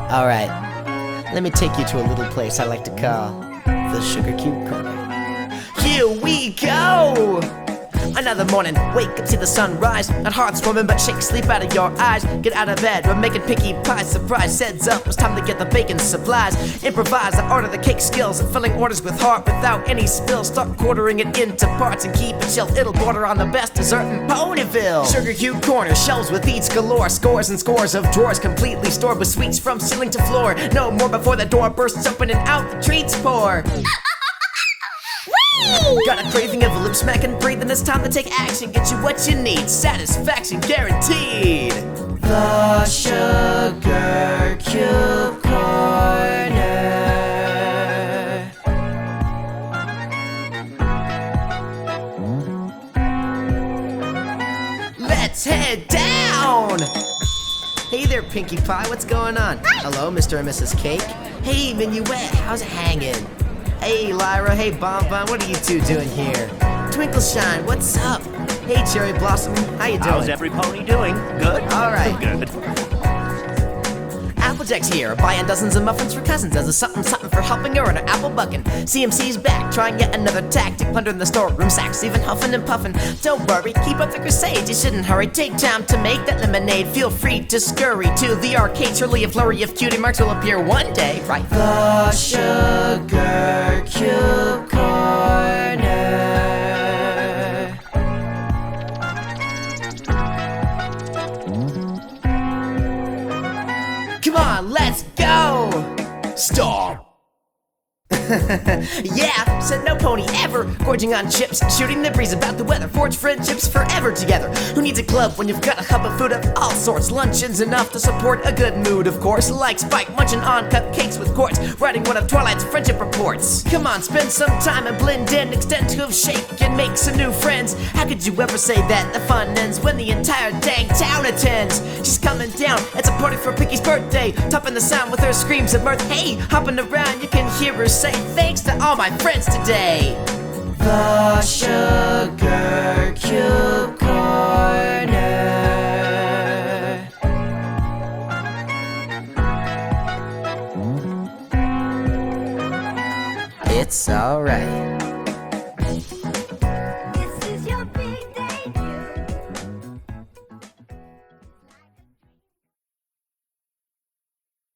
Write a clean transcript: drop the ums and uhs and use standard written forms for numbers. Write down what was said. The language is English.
Alright, let me take you to a little place I like to call the Sugar Cube Corner. Here we go! Another morning, wake up, see the sunrise. Not heart swimming, but shake sleep out of your eyes. Get out of bed, we're making picky pies. Surprise, heads up, it's time to get the bacon supplies. Improvise, I order the cake skills. And filling orders with heart without any spills. Start quartering it into parts and keep it chill. It'll border on the best dessert in Ponyville. Sugar Cube Corner, shelves with eats galore. Scores and scores of drawers completely stored with sweets from ceiling to floor. No more before the door bursts open and out the treats pour. Got a craving of a lip smack and breathing. It's time to take action. Get you what you need. Satisfaction guaranteed. The Sugar Cube Corner. Let's head down. Hey there, Pinkie Pie. What's going on? Hello, Mr. and Mrs. Cake. Hey, Minuet. How's it hanging? Hey Lyra, hey Bonbon, what are you two doing here? Twinkleshine, what's up? Hey Cherry Blossom, how you doing? How's every pony doing? Good? Alright. Good. Applejack's here, buying dozens of muffins for cousins as a something for helping her on her apple bucking. CMC's back, trying yet another tactic, plundering the storeroom sacks, even huffing and puffing. Don't worry, keep up the crusade, you shouldn't hurry. Take time to make that lemonade, feel free to scurry to the arcade. Surely a flurry of cutie marks will appear one day, right? The Sugar Cube Corner. Come on, let's go! Stop! Yeah, said no pony ever. Gorging on chips, shooting the breeze about the weather. Forge friendships forever together. Who needs a club when you've got a hub of food of all sorts? Luncheon's enough to support a good mood, of course. Like Spike munching on cupcakes with quartz, writing one of Twilight's friendship reports. Come on, spend some time and blend in. Extend to a shake and make some new friends. How could you ever say that the fun ends when the entire dang town attends? She's coming down, it's a party for Pinkie's birthday. Topping the sound with her screams of mirth. Hey, hopping around, you can hear her say, thanks to all my friends today. The Sugar Cube Corner. It's alright.